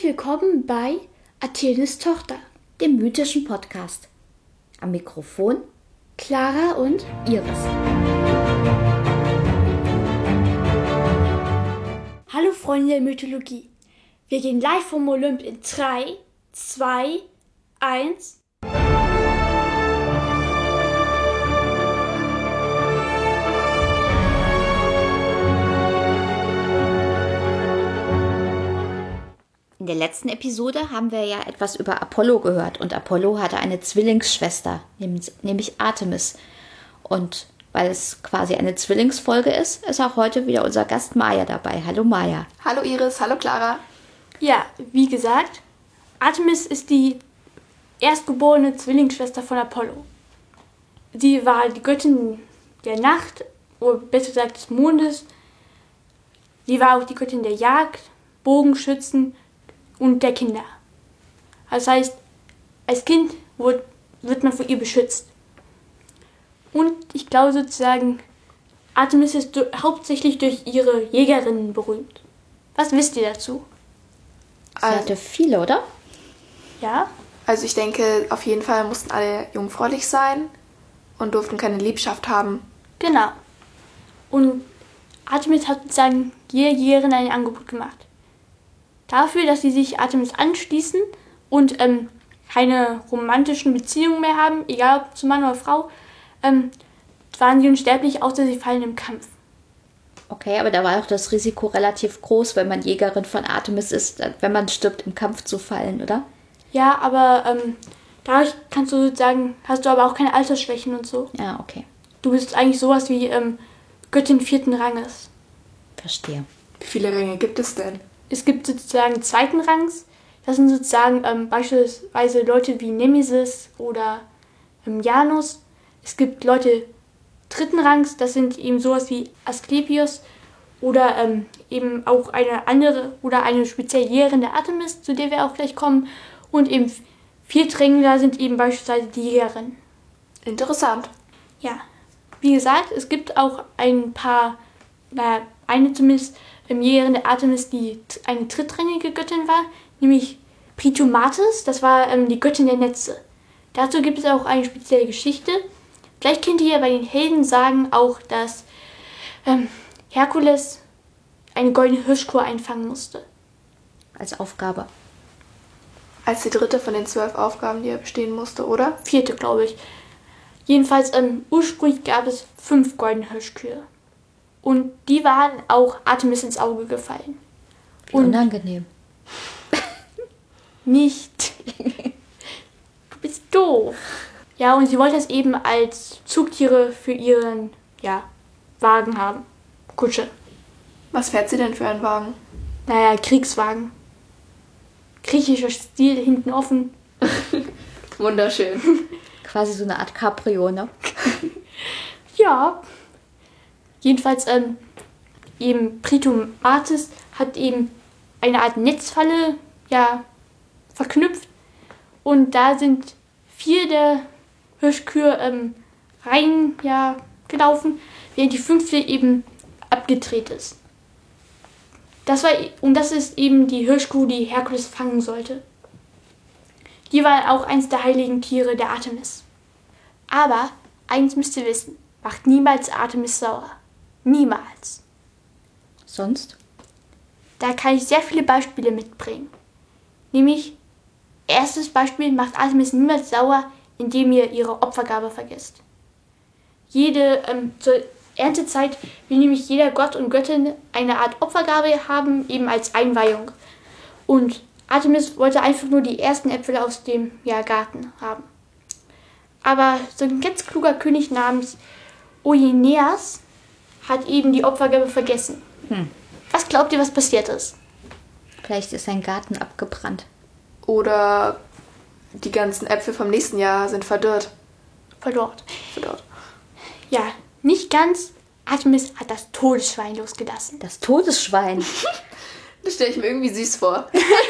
willkommen bei Athenes Tochter, dem mythischen Podcast. Am Mikrofon Clara und Iris. Hallo Freunde der Mythologie. Wir gehen live vom Olymp in 3, 2, 1... In der letzten Episode haben wir ja etwas über Apollo gehört und Apollo hatte eine Zwillingsschwester, nämlich Artemis. Und weil es quasi eine Zwillingsfolge ist auch heute wieder unser Gast Maja dabei. Hallo Maja. Hallo Iris, hallo Clara. Ja, wie gesagt, Artemis ist die erstgeborene Zwillingsschwester von Apollo. Sie war die Göttin der Nacht, oder besser gesagt des Mondes. Sie war auch die Göttin der Jagd, Bogenschützen und der Kinder. Das heißt, als Kind wird man vor ihr beschützt. Und ich glaube sozusagen, Artemis ist hauptsächlich durch ihre Jägerinnen berühmt. Was wisst ihr dazu? Sie hatte viele, oder? Ja? Also ich denke, auf jeden Fall mussten alle jungfräulich sein und durften keine Liebschaft haben. Genau. Und Artemis hat sozusagen jeder Jägerin ein Angebot gemacht. Dafür, dass sie sich Artemis anschließen und keine romantischen Beziehungen mehr haben, egal ob zu Mann oder Frau, waren sie unsterblich, außer sie fallen im Kampf. Okay, aber da war auch das Risiko relativ groß, wenn man Jägerin von Artemis ist, wenn man stirbt, im Kampf zu fallen, oder? Ja, aber dadurch kannst du sozusagen, hast du aber auch keine Altersschwächen und so. Ja, okay. Du bist eigentlich sowas wie Göttin 4. Ranges. Verstehe. Wie viele Ränge gibt es denn? Es gibt sozusagen 2. Rangs. Das sind sozusagen beispielsweise Leute wie Nemesis oder Janus. Es gibt Leute 3. Rangs, das sind eben sowas wie Asklepios oder eben auch eine andere oder eine spezielle Jägerin der Artemis, zu der wir auch gleich kommen. Und eben 4. Ränge sind eben beispielsweise die Jägerinnen. Interessant. Ja, wie gesagt, es gibt auch ein paar, eine zumindest Jägerin der Artemis, die eine drittrangige Göttin war, nämlich Pritomatis, das war die Göttin der Netze. Dazu gibt es auch eine spezielle Geschichte. Vielleicht kennt ihr ja bei den Heldensagen auch, dass Herkules eine goldene Hirschkuh einfangen musste. Als Aufgabe. Als die 3. von den 12 Aufgaben, die er bestehen musste, oder? 4. glaube ich. Jedenfalls ursprünglich gab es 5 goldene Hirschkühe. Und die waren auch Artemis ins Auge gefallen. Wie unangenehm. Nicht. Du bist doof. Ja, und sie wollte es eben als Zugtiere für ihren, Wagen haben. Kutsche. Was fährt sie denn für einen Wagen? Naja, Kriegswagen. Griechischer Stil, hinten offen. Wunderschön. Quasi so eine Art Cabrio, ne? Ja. Jedenfalls, eben Pritomatis hat eben eine Art Netzfalle, verknüpft. Und da sind 4 der Hirschkühe gelaufen, während die 5. eben abgedreht ist. Das ist eben die Hirschkuh, die Herkules fangen sollte. Die war auch eins der heiligen Tiere der Artemis. Aber eins müsst ihr wissen, macht niemals Artemis sauer. Niemals. Sonst? Da kann ich sehr viele Beispiele mitbringen. Nämlich, erstes Beispiel, macht Artemis niemals sauer, indem ihr ihre Opfergabe vergesst. Zur Erntezeit will nämlich jeder Gott und Göttin eine Art Opfergabe haben, eben als Einweihung. Und Artemis wollte einfach nur die ersten Äpfel aus dem Garten haben. Aber so ein ganz kluger König namens Oineas hat eben die Opfergabe vergessen. Was glaubt ihr, was passiert ist? Vielleicht ist sein Garten abgebrannt. Oder die ganzen Äpfel vom nächsten Jahr sind verdorrt. Verdorrt. Ja, nicht ganz. Artemis hat das Todesschwein losgelassen. Das Todesschwein? Das stelle ich mir irgendwie süß vor.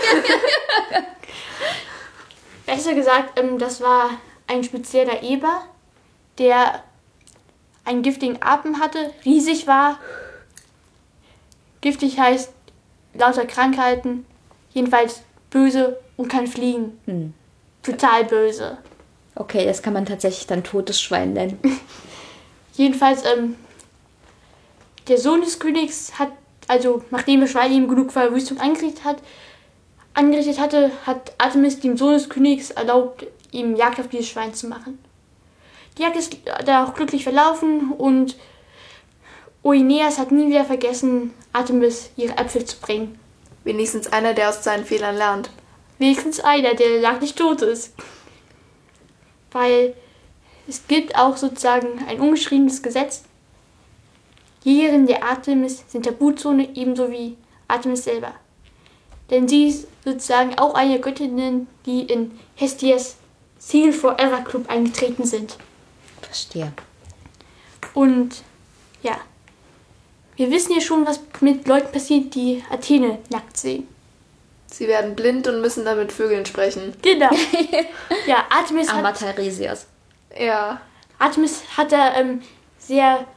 Besser gesagt, das war ein spezieller Eber, der einen giftigen Atem hatte, riesig war. Giftig heißt lauter Krankheiten. Jedenfalls böse und kann fliegen. Total böse. Okay, das kann man tatsächlich dann totes Schwein nennen. Jedenfalls, der Sohn des Königs hat, also nachdem das Schwein ihm genug Verwüstung angerichtet hatte, hat Artemis dem Sohn des Königs erlaubt, ihm Jagd auf dieses Schwein zu machen. Die Jagd ist da auch glücklich verlaufen und Oineas hat nie wieder vergessen, Artemis ihre Äpfel zu bringen. Wenigstens einer, der aus seinen Fehlern lernt. Wenigstens einer, der lag nicht tot ist. Weil es gibt auch sozusagen ein ungeschriebenes Gesetz. Jägerin der Artemis sind Tabuzone ebenso wie Artemis selber. Denn sie ist sozusagen auch eine Göttin, die in Hestias Single Forever Club eingetreten sind. Verstehe. Und ja, wir wissen ja schon, was mit Leuten passiert, die Athene nackt sehen. Sie werden blind und müssen dann mit Vögeln sprechen. Genau. Ja, Artemis Amateuresias. Ja. Artemis hat da sehr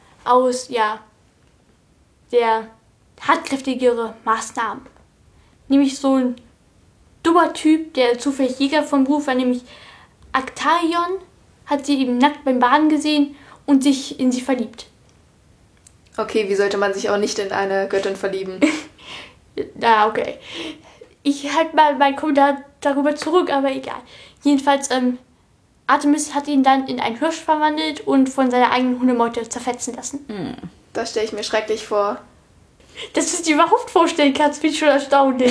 tatkräftigere Maßnahmen. Nämlich so ein dummer Typ, der zufällig Jäger vom Beruf war, nämlich Aktaion, hat sie eben nackt beim Baden gesehen und sich in sie verliebt. Okay, wie sollte man sich auch nicht in eine Göttin verlieben? Okay. Ich halte mal meinen Kommentar darüber zurück, aber egal. Jedenfalls, Artemis hat ihn dann in einen Hirsch verwandelt und von seiner eigenen Hundemeute zerfetzen lassen. Das stelle ich mir schrecklich vor. Dass du es dir überhaupt vorstellen kannst, finde ich schon erstaunlich.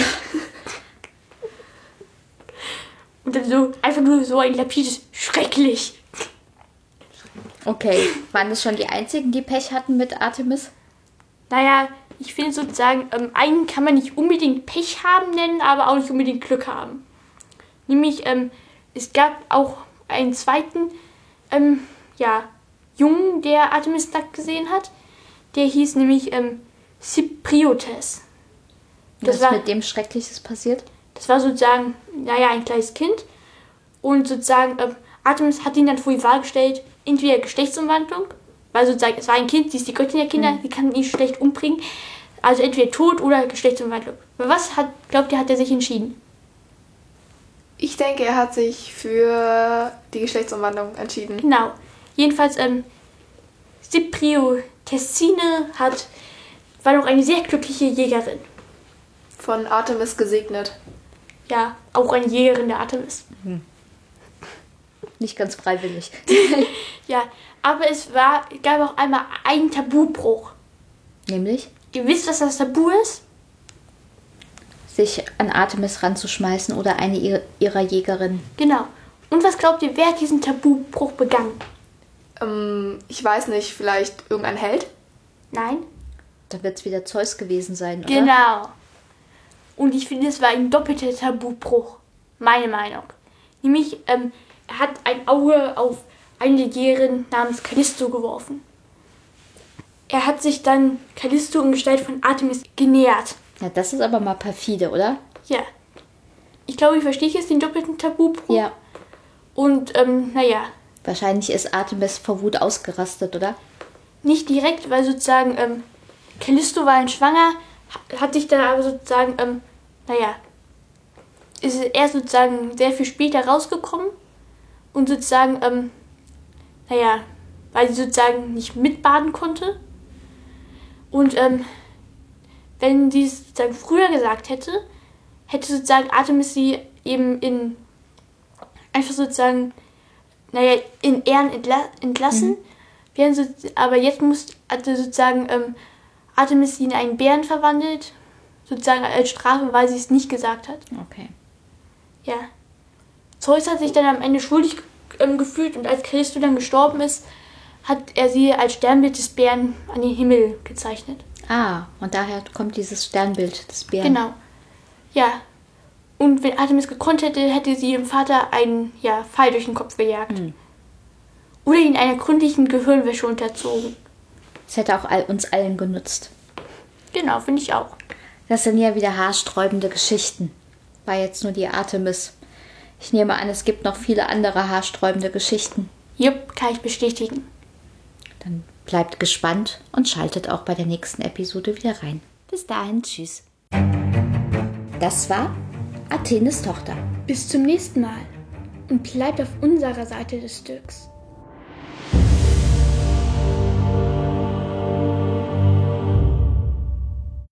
Und dann so, einfach nur so ein lapides schrecklich. Okay, waren das schon die einzigen, die Pech hatten mit Artemis? Naja, ich finde sozusagen, einen kann man nicht unbedingt Pech haben nennen, aber auch nicht unbedingt Glück haben. Nämlich, es gab auch einen zweiten, Jungen, der Artemis nackt gesehen hat. Der hieß nämlich, Cypriotes. Was ist mit dem Schreckliches passiert? Das war sozusagen, ein kleines Kind. Und sozusagen, Artemis hat ihn dann vor die Wahl gestellt, entweder Geschlechtsumwandlung, weil sozusagen, es war ein Kind, sie ist die Göttin der Kinder, die kann ihn schlecht umbringen. Also entweder Tod oder Geschlechtsumwandlung. Aber was glaubt ihr, hat er sich entschieden? Ich denke, er hat sich für die Geschlechtsumwandlung entschieden. Genau. Jedenfalls, Cypriotessine war noch eine sehr glückliche Jägerin. Von Artemis gesegnet. Ja, auch eine Jägerin der Artemis. Nicht ganz freiwillig. Ja, aber es gab auch einmal einen Tabubruch. Nämlich? Ihr wisst, was das Tabu ist? Sich an Artemis ranzuschmeißen oder eine ihrer Jägerinnen. Genau. Und was glaubt ihr, wer hat diesen Tabubruch begangen? Ich weiß nicht, vielleicht irgendein Held? Nein? Da wird es wieder Zeus gewesen sein, oder? Genau. Und ich finde, es war ein doppelter Tabubruch. Meine Meinung. Nämlich, er hat ein Auge auf eine Jägerin namens Callisto geworfen. Er hat sich dann Callisto in Gestalt von Artemis genähert. Ja, das ist aber mal perfide, oder? Ja. Ich glaube, ich verstehe jetzt den doppelten Tabubruch. Ja. Und, Wahrscheinlich ist Artemis vor Wut ausgerastet, oder? nicht direkt, weil sozusagen, Callisto war dann schwanger, hat sich dann aber sozusagen, ist er sozusagen sehr viel später rausgekommen und sozusagen, weil sie sozusagen nicht mitbaden konnte. Und, wenn sie es sozusagen früher gesagt hätte sozusagen Artemis sie eben einfach sozusagen, in Ehren entlassen. Aber jetzt hatte sozusagen Artemis sie in einen Bären verwandelt, sozusagen als Strafe, weil sie es nicht gesagt hat. Okay. Ja. Zeus hat sich dann am Ende schuldig gefühlt und als Callisto dann gestorben ist, hat er sie als Sternbild des Bären an den Himmel gezeichnet. Ah, und daher kommt dieses Sternbild des Bären. Genau. Ja. Und wenn Artemis gekonnt hätte, hätte sie ihrem Vater einen Pfeil durch den Kopf gejagt. Oder ihn einer gründlichen Gehirnwäsche unterzogen. Das hätte auch uns allen genutzt. Genau, finde ich auch. Das sind ja wieder haarsträubende Geschichten. War jetzt nur die Artemis. Ich nehme an, es gibt noch viele andere haarsträubende Geschichten. Jupp, kann ich bestätigen. Dann bleibt gespannt und schaltet auch bei der nächsten Episode wieder rein. Bis dahin, tschüss. Das war Athenes Tochter. Bis zum nächsten Mal und bleibt auf unserer Seite des Stücks.